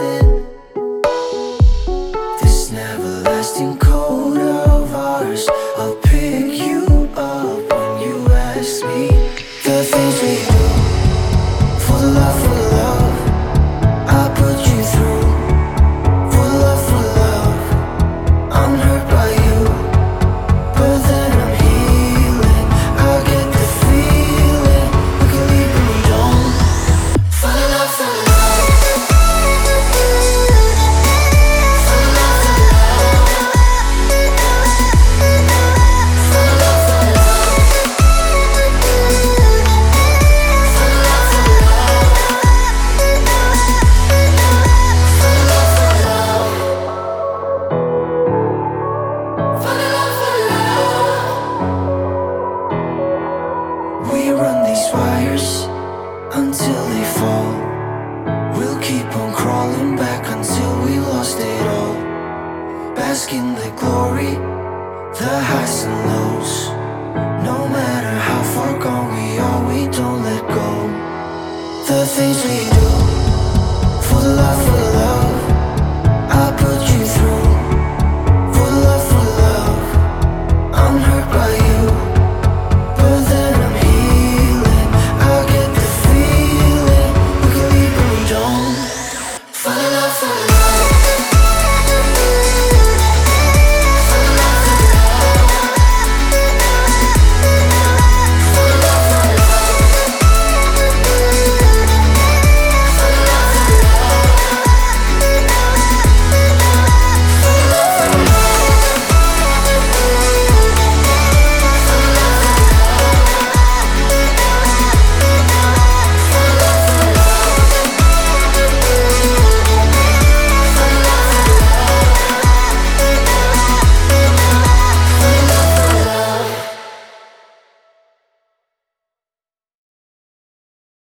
lasting. This never-lasting code of ours. I'll pick you up when you ask me. The things we do for the love, for the love I put you through. For the love, for the love I'm hurt by you, but then I'm healing. I get the feeling we can leave when we don't. For the love, for the love. For the love, for the love. For the love, for the love. For the love, for the love. For the love, for the love. For the love, for the love. We run these wires until they fall. We'll keep on crawling back until we lost it all. Bask in the glory, the highs and lows. No matter how far gone we are, we don't let go. The things we do for the love, for the love I put you through. For the love, for the love I'm hurt by you, but then I'm healing. I get the feeling we can leave when we don't. For the love, for the love.